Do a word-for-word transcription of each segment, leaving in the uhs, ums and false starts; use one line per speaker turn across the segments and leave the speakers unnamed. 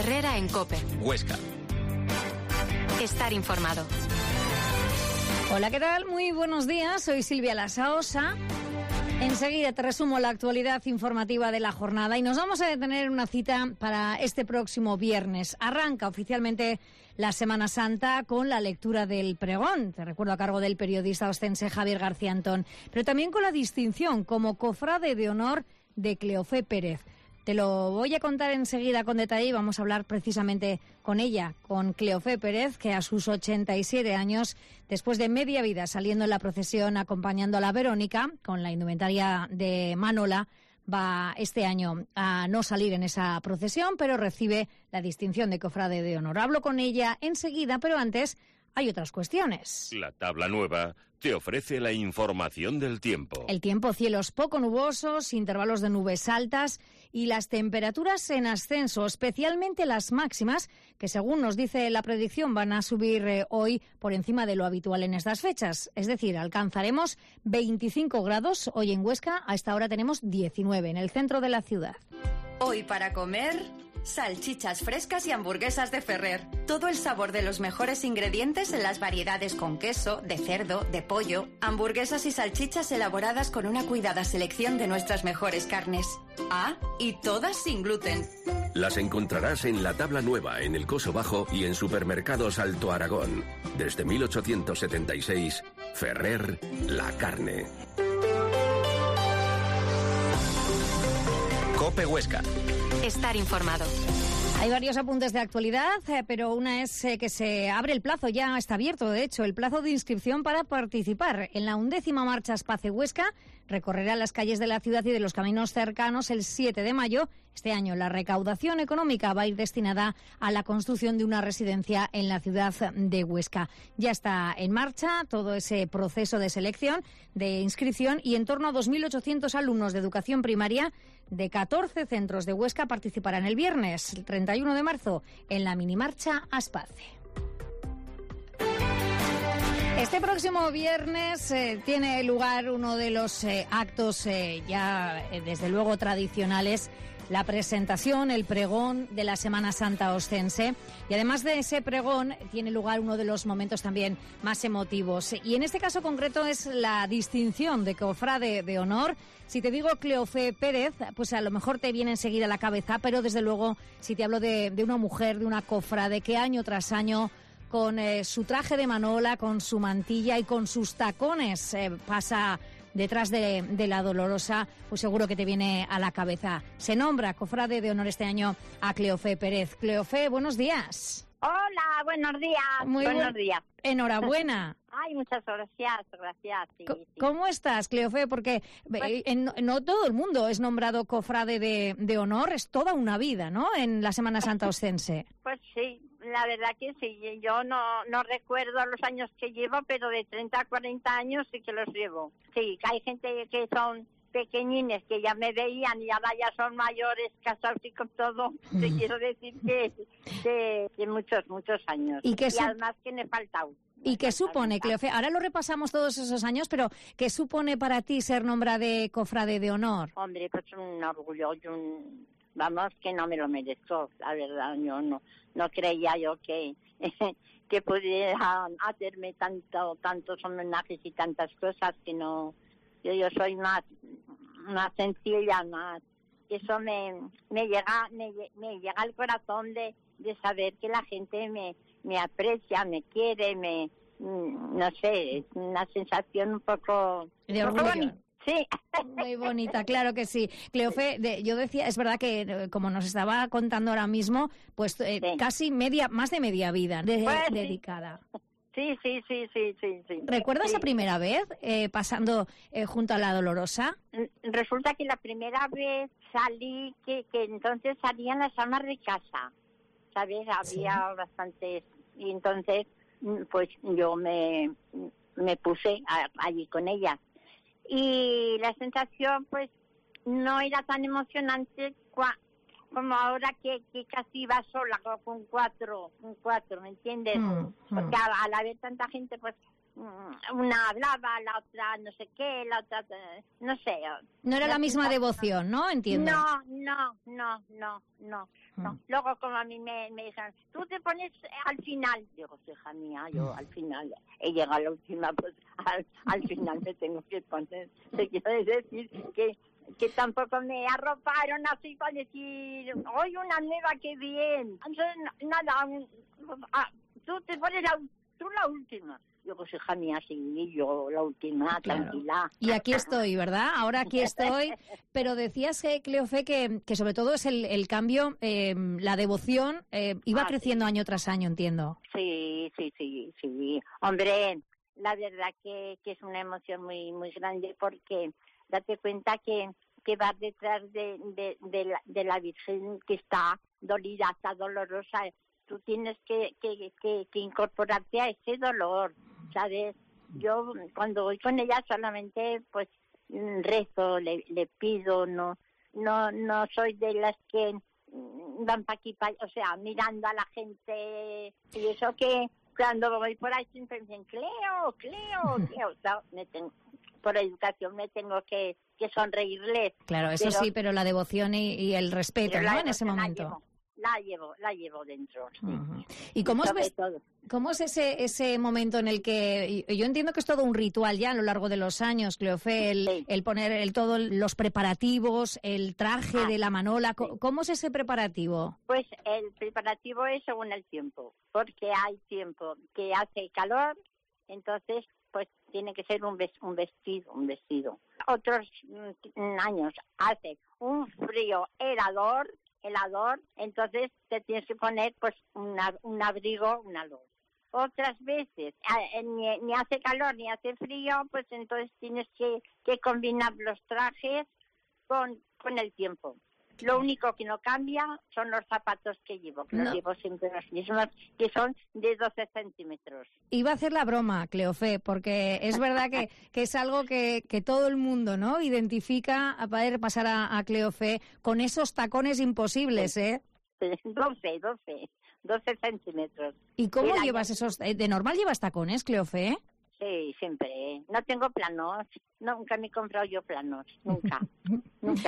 Herrera en COPE.
Huesca.
Estar informado.
Hola, ¿qué tal? Muy buenos días, soy Silvia Lasaosa. Enseguida te resumo la actualidad informativa de la jornada y nos vamos a detener en una cita para este próximo viernes. Arranca oficialmente la Semana Santa con la lectura del pregón, te recuerdo, a cargo del periodista ostense Javier García Antón, pero también con la distinción como cofrade de honor de Cleofé Pérez. Te lo voy a contar enseguida con detalle y vamos a hablar precisamente con ella, con Cleofé Pérez, que a sus ochenta y siete años, después de media vida saliendo en la procesión acompañando a la Verónica, con la indumentaria de Manola, va este año a no salir en esa procesión, pero recibe la distinción de cofrade de honor. Hablo con ella enseguida, pero antes hay otras cuestiones.
La tabla nueva te ofrece la información del tiempo.
El tiempo, cielos poco nubosos, intervalos de nubes altas y las temperaturas en ascenso, especialmente las máximas, que según nos dice la predicción van a subir eh, hoy por encima de lo habitual en estas fechas. Es decir, alcanzaremos veinticinco grados. Hoy en Huesca a esta hora tenemos diecinueve en el centro de la ciudad.
Hoy para comer, salchichas frescas y hamburguesas de Ferrer. Todo el sabor de los mejores ingredientes en las variedades con queso, de cerdo, de pollo. Hamburguesas y salchichas elaboradas con una cuidada selección de nuestras mejores carnes. Ah, y todas sin gluten.
Las encontrarás en la tabla nueva, en el Coso Bajo y en Supermercados Alto Aragón. Desde mil ochocientos setenta y seis, Ferrer, la carne.
COPE Huesca.
Estar informado.
Hay varios apuntes de actualidad, eh, pero una es eh, que se abre el plazo, ya está abierto, de hecho, el plazo de inscripción para participar en la undécima marcha Espace Huesca. Recorrerá las calles de la ciudad y de los caminos cercanos el siete de mayo. Este año la recaudación económica va a ir destinada a la construcción de una residencia en la ciudad de Huesca. Ya está en marcha todo ese proceso de selección, de inscripción, y en torno a dos mil ochocientos alumnos de educación primaria de catorce centros de Huesca participarán el viernes, el treinta y uno de marzo, en la minimarcha Aspace. Este próximo viernes eh, tiene lugar uno de los eh, actos eh, ya eh, desde luego tradicionales, la presentación, el pregón de la Semana Santa ostense, y además de ese pregón tiene lugar uno de los momentos también más emotivos, y en este caso concreto es la distinción de cofrade de honor. Si te digo Cleofé Pérez, pues a lo mejor te viene enseguida a la cabeza, pero desde luego si te hablo de, de una mujer, de una cofrade que año tras año, con eh, su traje de manola, con su mantilla y con sus tacones eh, pasa detrás de, de la Dolorosa, pues seguro que te viene a la cabeza. Se nombra cofrade de honor este año a Cleofé Pérez. Cleofé, buenos días.
Hola, buenos días.
Muy
buenos
buen...
días.
Enhorabuena.
Ay, muchas gracias, gracias. Sí, sí.
¿Cómo estás, Cleofé? Porque pues, en, no todo el mundo es nombrado cofrade de, de honor, es toda una vida, ¿no?, en la Semana Santa ostense.
Pues sí, la verdad que sí. Yo no, no recuerdo los años que llevo, pero de treinta a cuarenta años sí que los llevo. Sí, que hay gente que son pequeñines que ya me veían y ahora ya son mayores, casados y con todo. Te quiero decir que, que, que muchos, muchos años.
Y, que
y
su...
además que me he faltado.
¿Y qué supone, Cleofé? Ahora lo repasamos todos esos años, pero ¿qué supone para ti ser nombrada de cofrade de honor?
Hombre, pues un orgullo, un... vamos, que no me lo merezco, la verdad. Yo no, no creía yo que, que pudiera hacerme tanto, tantos homenajes y tantas cosas, que no... Yo, yo soy más, más sencilla, más... Eso me, me llega me, me llega al corazón de, de saber que la gente me, me aprecia, me quiere, me... No sé, es una sensación un poco...
De orgullo.
Sí.
Muy bonita, claro que sí. Cleofé, de, yo decía, es verdad que eh, como nos estaba contando ahora mismo, pues eh, sí. casi media, más de media vida de,
pues,
dedicada.
Sí, sí, sí, sí, sí, sí.
¿Recuerdas
sí.
la primera vez eh, pasando eh, junto a la Dolorosa?
Resulta que la primera vez salí, que, que entonces salían las amas de casa, ¿sabes? Había sí. bastantes, y entonces pues yo me, me puse a, allí con ellas. Y la sensación pues no era tan emocionante cua, como ahora que, que casi iba sola con cuatro, con cuatro, ¿me entiendes? Mm, mm. Porque al, al haber tanta gente pues una hablaba, la otra no sé qué, la otra no sé.
No era la misma devoción, ¿no? Entiendo.
No, no, no, no, no. no. Luego como a mí me, me dijeron, tú te pones al final. Digo, hija mía, yo al final he llegado a la última, pues al, al final me tengo que poner. Te quiero decir que que tampoco me arroparon así para decir, hoy una nueva, qué bien. Entonces, nada, ah, tú te pones la, tú la última. Yo, pues hija mía, sí, yo la última, claro. Tranquila.
Y aquí estoy, ¿verdad? Ahora aquí estoy. Pero decías, eh, Cleofé, que, que sobre todo es el, el cambio, eh, la devoción eh, iba ah, creciendo sí. año tras año, entiendo.
Sí, sí, sí, sí. Hombre, la verdad que, que es una emoción muy muy grande porque date cuenta que, que vas detrás de, de, de, la, de la Virgen que está dolida, está dolorosa. Tú tienes que, que, que, que incorporarte a ese dolor, ¿sabes? Yo cuando voy con ella solamente pues rezo, le, le pido, no no no soy de las que van para aquí, pa, o sea, mirando a la gente y eso que cuando voy por ahí siempre me dicen, Cleo, Cleo, Cleo, o sea, me tengo, por educación me tengo que, que sonreírles.
Claro, eso pero, sí, pero la devoción y, y el respeto, ¿no? En ese momento.
Llevo, la llevo, la llevo dentro. Sí.
Uh-huh. ¿Y cómo es, cómo es ese ese momento en el que yo entiendo que es todo un ritual ya a lo largo de los años, Cleofé, el, sí. el poner el todo los preparativos, el traje ah, de la manola, sí. ¿Cómo es ese preparativo?
Pues el preparativo es según el tiempo, porque hay tiempo que hace calor, entonces pues tiene que ser un un vestido, un vestido. Otros mm, años hace un frío helador, helador, entonces te tienes que poner pues una, un abrigo, una luz. Otras veces eh, ni, ni hace calor ni hace frío, pues entonces tienes que, que combinar los trajes con, con el tiempo. Lo único que no cambia son los zapatos que llevo, que no. los llevo siempre los mismos, que son de doce centímetros.
Iba a hacer la broma, Cleofé, porque es verdad que, que es algo que, que todo el mundo, ¿no?, identifica a poder pasar a, a Cleofé con esos tacones imposibles, ¿eh?
doce, doce, doce centímetros.
¿Y cómo Mira, llevas esos? ¿De normal llevas tacones, Cleofé?
Sí, siempre. No tengo planos. Nunca me he comprado yo planos. Nunca. Nunca.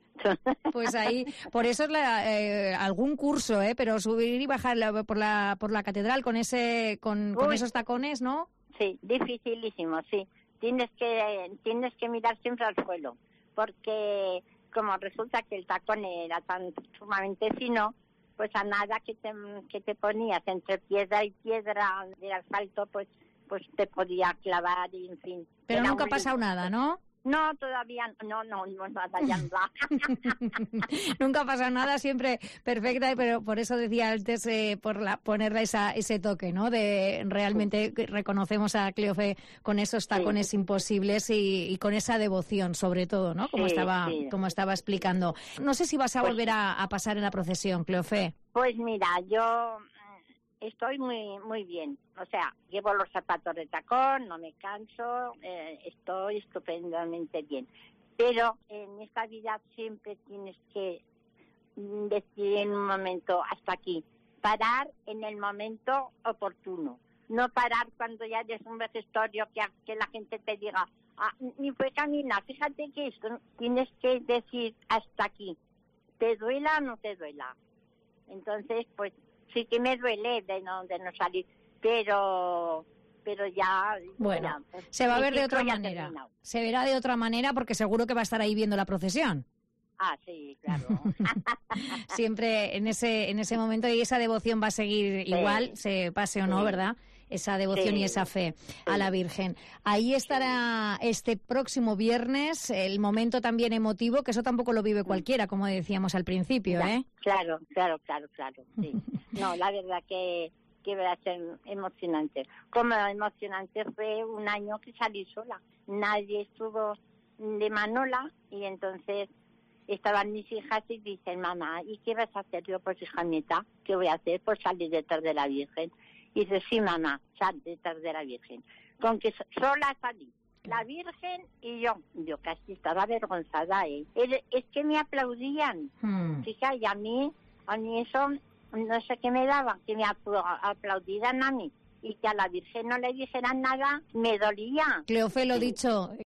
Pues ahí, por eso es la, eh, algún curso, ¿eh? Pero subir y bajar la, por la por la catedral con ese con, con esos tacones, ¿no?
Sí, dificilísimo, sí. Tienes que tienes que mirar siempre al suelo, porque como resulta que el tacón era tan sumamente fino, pues a nada que te, que te ponías entre piedra y piedra del asfalto, pues pues te podía clavar y en fin.
Pero nunca ha pasado nada, ¿no?
No, todavía no, no, no, nada, ya no.
Nunca ha pasado nada, siempre perfecta, pero por eso decía antes, eh, por la, ponerle esa, ese toque, ¿no? De realmente sí. Reconocemos a Cleofé con esos tacones sí. imposibles y, y con esa devoción, sobre todo, ¿no? Como sí, estaba, sí. como estaba explicando. No sé si vas a pues, volver a, a pasar en la procesión, Cleofé.
Pues mira, yo estoy muy muy bien, o sea, llevo los zapatos de tacón, no me canso, eh, estoy estupendamente bien. Pero en esta vida siempre tienes que decir en un momento hasta aquí, parar en el momento oportuno, no parar cuando ya eres un vejestorio que, que la gente te diga, ah, ni fue caminar, fíjate que esto, tienes que decir hasta aquí, te duela o no te duela. Entonces, pues, sí que me duele de no de no salir, pero pero ya...
Bueno, ya, pues, se va a ver de otra manera. Terminado. Se verá de otra manera porque seguro que va a estar ahí viendo la procesión.
Ah, sí, claro.
Siempre en ese en ese momento y esa devoción va a seguir sí. igual, se pase o no, sí. ¿verdad? Esa devoción sí. y esa fe sí. a la Virgen. Ahí estará sí. este próximo viernes, el momento también emotivo, que eso tampoco lo vive cualquiera, como decíamos al principio, ¿eh?
Claro, claro, claro, claro, sí. No, la verdad que, que va a ser emocionante. Como emocionante fue un año que salí sola. Nadie estuvo de Manola y entonces estaban mis hijas y dicen, mamá, ¿y qué vas a hacer? Yo, pues hija nieta, ¿qué voy a hacer? Pues salir detrás de la Virgen. Y dice, sí, mamá, sal detrás de la Virgen. Con que sola salí, la Virgen y yo. Yo casi estaba avergonzada, ¿eh? Es, es que me aplaudían. Hmm. Fija, y a mí, a mí eso, no sé qué me daban, que me aplaudieran a mí. y que a la Virgen no le dijeran nada, me dolía.
Cleofé, lo dicho,